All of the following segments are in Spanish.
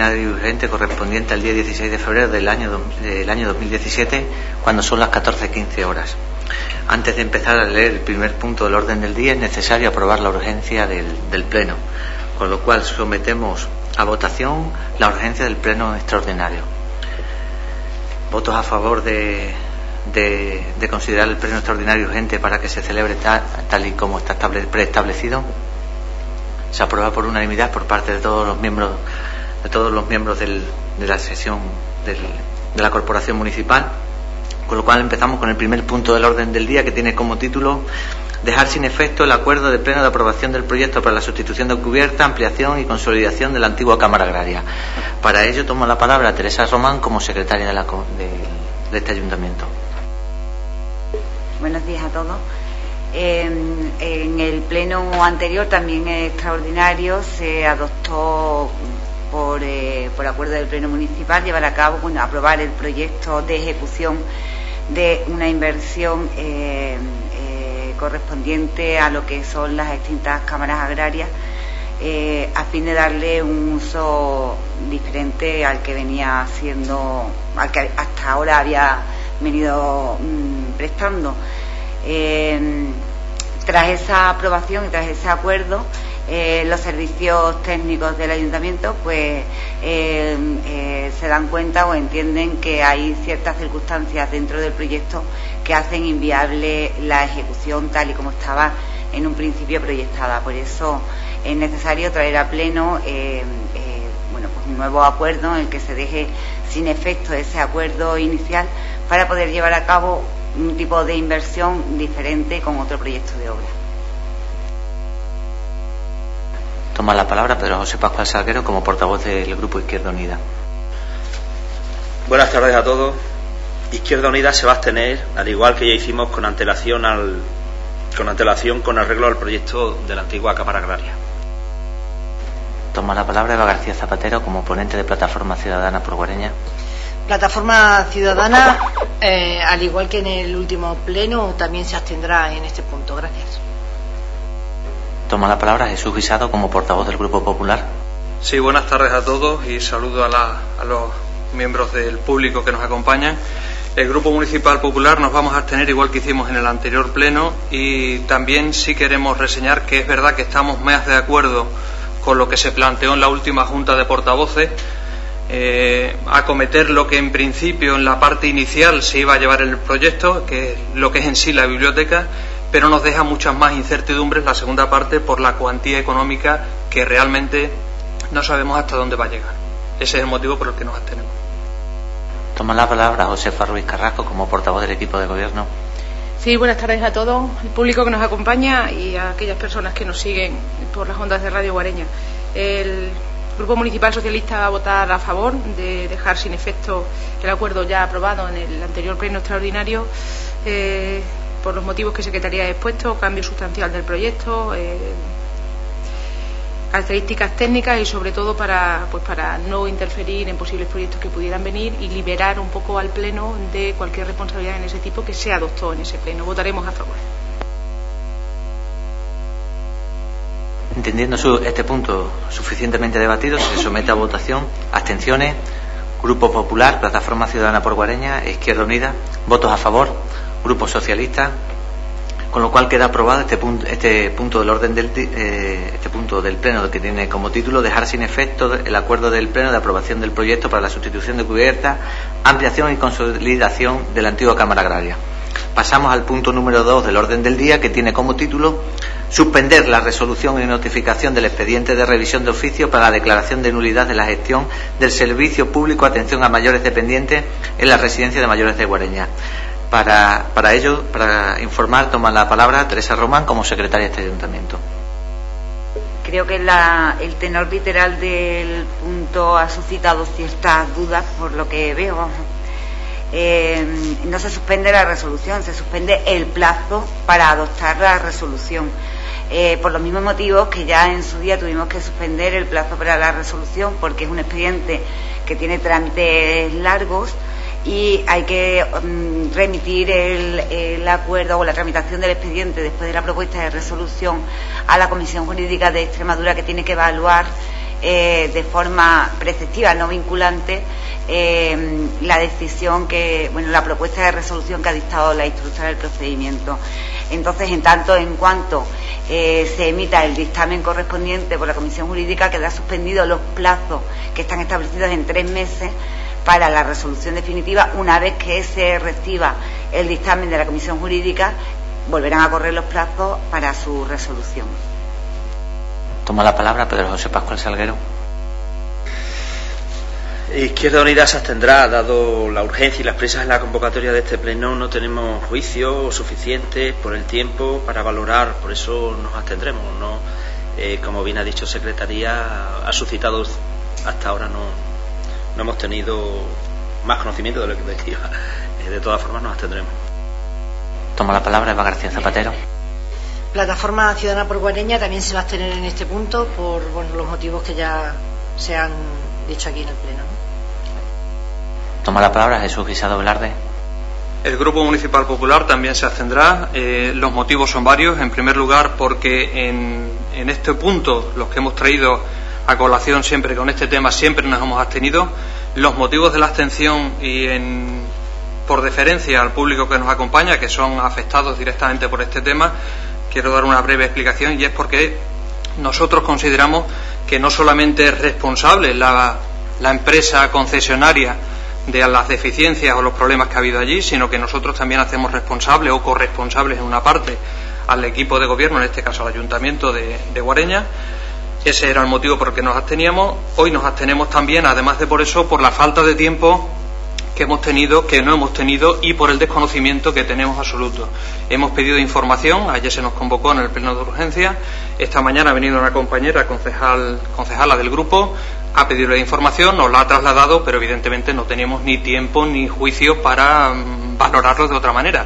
extraordinario y urgente correspondiente al día 16 de febrero del año 2017, cuando son las 14:15 horas. Antes de empezar a leer el primer punto del orden del día, es necesario aprobar la urgencia del Pleno, con lo cual sometemos a votación la urgencia del Pleno extraordinario. ¿Votos a favor de considerar el Pleno extraordinario urgente para que se celebre tal y como está preestablecido? Se aprueba por unanimidad por parte de todos los miembros de la sesión de la Corporación Municipal, con lo cual empezamos con el primer punto del orden del día, que tiene como título: dejar sin efecto el acuerdo de pleno de aprobación del proyecto para la sustitución de cubierta, ampliación y consolidación de la antigua Cámara Agraria. Para ello tomo la palabra Teresa Román como secretaria de este ayuntamiento. Buenos días a todos. En el pleno anterior, también extraordinario, se adoptó por acuerdo del Pleno Municipal llevar a cabo, aprobar el proyecto de ejecución de una inversión correspondiente a lo que son las extintas cámaras agrarias, a fin de darle un uso diferente al que venía siendo, al que hasta ahora había venido prestando. Tras esa aprobación y tras ese acuerdo, los servicios técnicos del ayuntamiento se dan cuenta o entienden que hay ciertas circunstancias dentro del proyecto que hacen inviable la ejecución tal y como estaba en un principio proyectada. Por eso es necesario traer a pleno un nuevo acuerdo en el que se deje sin efecto ese acuerdo inicial para poder llevar a cabo un tipo de inversión diferente con otro proyecto de obra. Toma la palabra Pedro José Pascual Salguero como portavoz del Grupo Izquierda Unida. Buenas tardes a todos. Izquierda Unida se va a abstener, al igual que ya hicimos con antelación con arreglo al proyecto de la antigua Cámara Agraria. Toma la palabra Eva García Zapatero como ponente de Plataforma Ciudadana por Guareña. Plataforma Ciudadana, al igual que en el último pleno, también se abstendrá en este punto. Gracias. Toma la palabra Jesús Guisado como portavoz del Grupo Popular. Sí, buenas tardes a todos y saludo a los miembros del público que nos acompañan. El Grupo Municipal Popular nos vamos a abstener igual que hicimos en el anterior pleno, y también sí queremos reseñar que es verdad que estamos más de acuerdo con lo que se planteó en la última Junta de Portavoces, acometer lo que en principio en la parte inicial se iba a llevar el proyecto, que es lo que es en sí la biblioteca, pero nos deja muchas más incertidumbres la segunda parte por la cuantía económica que realmente no sabemos hasta dónde va a llegar. Ese es el motivo por el que nos abstenemos. Toma la palabra Josefa Ruiz Carrasco como portavoz del equipo de gobierno. Sí, buenas tardes a todos, el público que nos acompaña y a aquellas personas que nos siguen por las ondas de Radio Guareña. El Grupo Municipal Socialista va a votar a favor de dejar sin efecto el acuerdo ya aprobado en el anterior pleno extraordinario, por los motivos que Secretaría ha expuesto: cambio sustancial del proyecto, características técnicas y sobre todo para no interferir en posibles proyectos que pudieran venir y liberar un poco al Pleno de cualquier responsabilidad en ese tipo que se adoptó en ese Pleno. Votaremos a favor. Entendiendo este punto suficientemente debatido, se somete a votación. Abstenciones: Grupo Popular, Plataforma Ciudadana por Guareña, Izquierda Unida. Votos a favor: Grupo Socialista. Con lo cual queda aprobado este punto del orden este punto del pleno, que tiene como título: dejar sin efecto el acuerdo del pleno de aprobación del proyecto para la sustitución de cubierta, ampliación y consolidación de la antigua Cámara Agraria. Pasamos al punto número 2 del orden del día, que tiene como título: suspender la resolución y notificación del expediente de revisión de oficio para la declaración de nulidad de la gestión del servicio público atención a mayores dependientes en la residencia de mayores de Guareña. Para ello, para informar, toma la palabra Teresa Román como secretaria de este ayuntamiento. Creo que el tenor literal del punto ha suscitado ciertas dudas por lo que veo. No se suspende la resolución, se suspende el plazo para adoptar la resolución. Por los mismos motivos que ya en su día tuvimos que suspender el plazo para la resolución, porque es un expediente que tiene trámites largos y hay que remitir el acuerdo o la tramitación del expediente después de la propuesta de resolución a la Comisión Jurídica de Extremadura, que tiene que evaluar de forma preceptiva, no vinculante, la decisión la propuesta de resolución que ha dictado la instructora del procedimiento. Entonces, en tanto en cuanto se emita el dictamen correspondiente por la Comisión Jurídica, queda suspendido los plazos que están establecidos en 3 meses para la resolución definitiva. Una vez que se reciba el dictamen de la Comisión Jurídica, volverán a correr los plazos para su resolución. Toma la palabra Pedro José Pascual Salguero. Izquierda Unida se abstendrá, dado la urgencia y las prisas en la convocatoria de este pleno. No tenemos juicio suficiente por el tiempo para valorar, por eso nos abstendremos. No, como bien ha dicho Secretaría, ha suscitado hasta ahora no hemos tenido más conocimiento de lo que decía. De todas formas nos abstendremos. Toma la palabra Eva García Zapatero. Plataforma Ciudadana por Guareña también se va a abstener en este punto por los motivos que ya se han dicho aquí en el pleno, ¿no? Toma la palabra Jesús Guisado Velarde. El Grupo Municipal Popular también se abstendrá. Los motivos son varios. En primer lugar, porque en este punto, los que hemos traído a colación siempre con este tema, siempre nos hemos abstenido. Los motivos de la abstención y por deferencia al público que nos acompaña, que son afectados directamente por este tema, quiero dar una breve explicación, y es porque nosotros consideramos que no solamente es responsable la empresa concesionaria de las deficiencias o los problemas que ha habido allí, sino que nosotros también hacemos responsables o corresponsables en una parte al equipo de gobierno, en este caso al Ayuntamiento de Guareña. Ese era el motivo por el que nos absteníamos. Hoy nos abstenemos también, además de por eso, por la falta de tiempo que no hemos tenido y por el desconocimiento que tenemos absoluto. Hemos pedido información, ayer se nos convocó en el pleno de urgencia, esta mañana ha venido una compañera concejala del grupo, ha pedido la información, nos la ha trasladado, pero evidentemente no teníamos ni tiempo ni juicio para valorarlo de otra manera.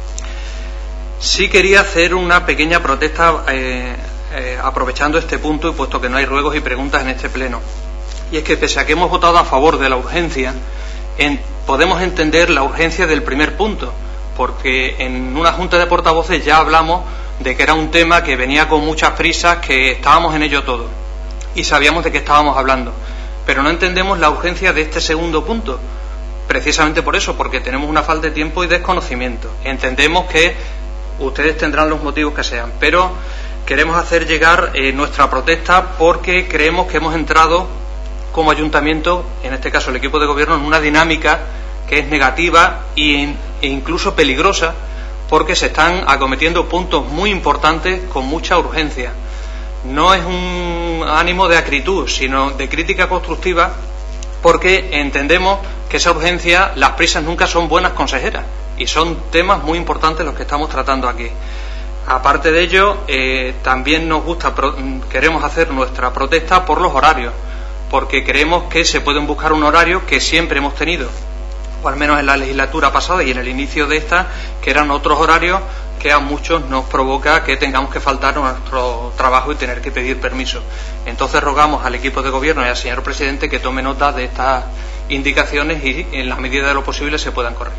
Sí quería hacer una pequeña protesta aprovechando este punto y puesto que no hay ruegos y preguntas en este pleno. Y es que pese a que hemos votado a favor de la urgencia, podemos entender la urgencia del primer punto, porque en una junta de portavoces ya hablamos de que era un tema que venía con muchas prisas, que estábamos en ello todo y sabíamos de qué estábamos hablando, pero no entendemos la urgencia de este segundo punto, precisamente por eso, porque tenemos una falta de tiempo y desconocimiento. Entendemos que ustedes tendrán los motivos que sean, pero queremos hacer llegar nuestra protesta porque creemos que hemos entrado como ayuntamiento, en este caso el equipo de gobierno, en una dinámica que es negativa e incluso peligrosa, porque se están acometiendo puntos muy importantes con mucha urgencia. No es un ánimo de acritud, sino de crítica constructiva, porque entendemos que esa urgencia, las prisas nunca son buenas consejeras, y son temas muy importantes los que estamos tratando aquí. Aparte de ello, también queremos hacer nuestra protesta por los horarios, porque creemos que se pueden buscar un horario que siempre hemos tenido, o al menos en la legislatura pasada y en el inicio de esta, que eran otros horarios que a muchos nos provoca que tengamos que faltar a nuestro trabajo y tener que pedir permiso. Entonces rogamos al equipo de gobierno y al señor presidente que tome nota de estas indicaciones y en la medida de lo posible se puedan corregir.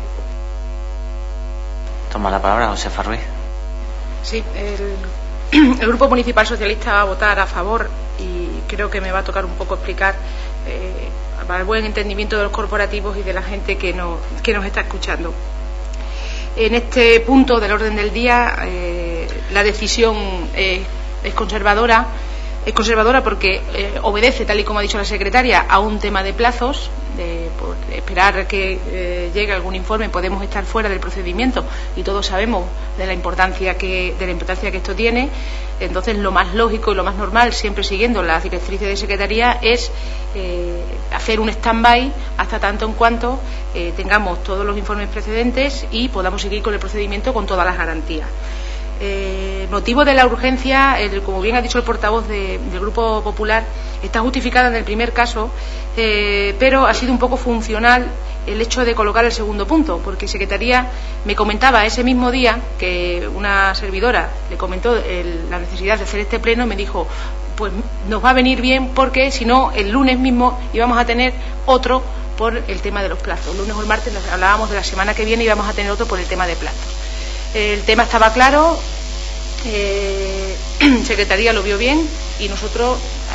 Toma la palabra Josefa Ruiz. Sí, el Grupo Municipal Socialista va a votar a favor y creo que me va a tocar un poco explicar para el buen entendimiento de los corporativos y de la gente que nos está escuchando. En este punto del orden del día la decisión es conservadora porque obedece, tal y como ha dicho la secretaria, a un tema de plazos. Por esperar que llegue algún informe podemos estar fuera del procedimiento y todos sabemos de la importancia que esto tiene. Entonces lo más lógico y lo más normal, siempre siguiendo las directrices de secretaría, es hacer un stand-by hasta tanto en cuanto tengamos todos los informes precedentes y podamos seguir con el procedimiento con todas las garantías. El motivo de la urgencia, como bien ha dicho el portavoz del Grupo Popular, está justificada en el primer caso, pero ha sido un poco funcional el hecho de colocar el segundo punto, porque Secretaría me comentaba ese mismo día que una servidora le comentó la necesidad de hacer este pleno, y me dijo, pues nos va a venir bien porque si no el lunes mismo íbamos a tener otro por el tema de los plazos. El lunes o el martes hablábamos de la semana que viene y íbamos a tener otro por el tema de plazos. El tema estaba claro, Secretaría lo vio bien y nosotros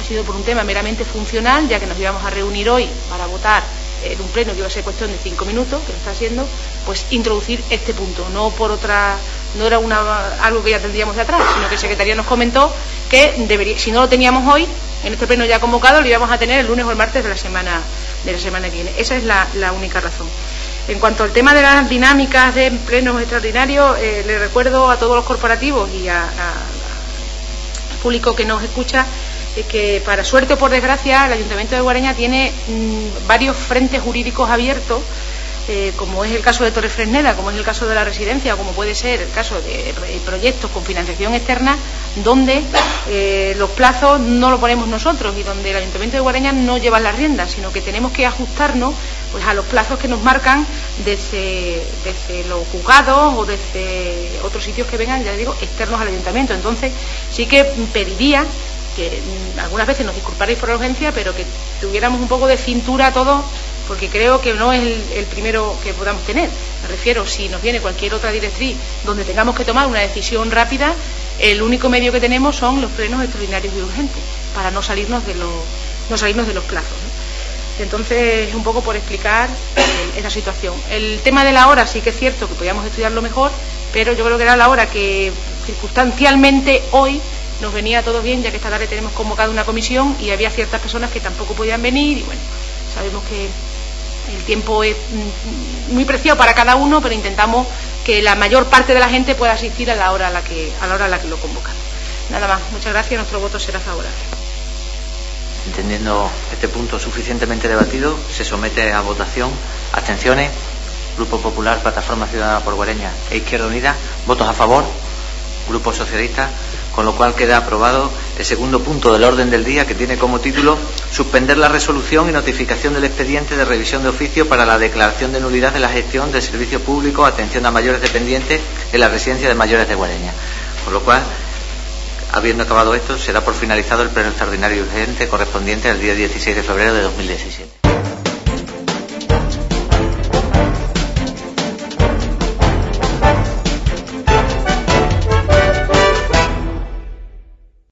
sido por un tema meramente funcional, ya que nos íbamos a reunir hoy para votar en un pleno que iba a ser cuestión de 5 minutos, que lo está haciendo, pues introducir este punto, no por otra, no era algo que ya tendríamos de atrás, sino que el secretario nos comentó que si no lo teníamos hoy, en este pleno ya convocado, lo íbamos a tener el lunes o el martes de la semana que viene. Esa es la única razón. En cuanto al tema de las dinámicas de plenos extraordinarios, le recuerdo a todos los corporativos y al público que nos escucha que, para suerte o por desgracia, el Ayuntamiento de Guareña tiene varios frentes jurídicos abiertos, como es el caso de Torre Fresneda, como es el caso de la residencia, o como puede ser el caso de proyectos con financiación externa, donde los plazos no lo ponemos nosotros y donde el Ayuntamiento de Guareña no lleva las riendas, sino que tenemos que ajustarnos pues a los plazos que nos marcan desde los juzgados o desde otros sitios que vengan, ya digo, externos al Ayuntamiento. Entonces sí que pediría que algunas veces nos disculparéis por la urgencia, pero que tuviéramos un poco de cintura todos, porque creo que no es el primero que podamos tener. Me refiero, si nos viene cualquier otra directriz donde tengamos que tomar una decisión rápida, el único medio que tenemos son los plenos extraordinarios y urgentes, para no salirnos de los plazos, ¿no? Entonces, un poco por explicar esa situación. El tema de la hora sí que es cierto que podíamos estudiarlo mejor, pero yo creo que era la hora que circunstancialmente hoy nos venía todo bien, ya que esta tarde tenemos convocada una comisión y había ciertas personas que tampoco podían venir, y bueno, sabemos que el tiempo es muy preciado para cada uno, pero intentamos que la mayor parte de la gente pueda asistir a la hora a la que lo convocan. Nada más, muchas gracias, nuestro voto será favorable. Entendiendo este punto suficientemente debatido, se somete a votación. Abstenciones. Grupo Popular, Plataforma Ciudadana por Guareña e Izquierda Unida. Votos a favor. Grupo Socialista. Con lo cual queda aprobado el segundo punto del orden del día, que tiene como título: suspender la resolución y notificación del expediente de revisión de oficio para la declaración de nulidad de la gestión del servicio público atención a mayores dependientes en la residencia de mayores de Guareña. Con lo cual, habiendo acabado esto, se da por finalizado el pleno extraordinario y urgente correspondiente al día 16 de febrero de 2017.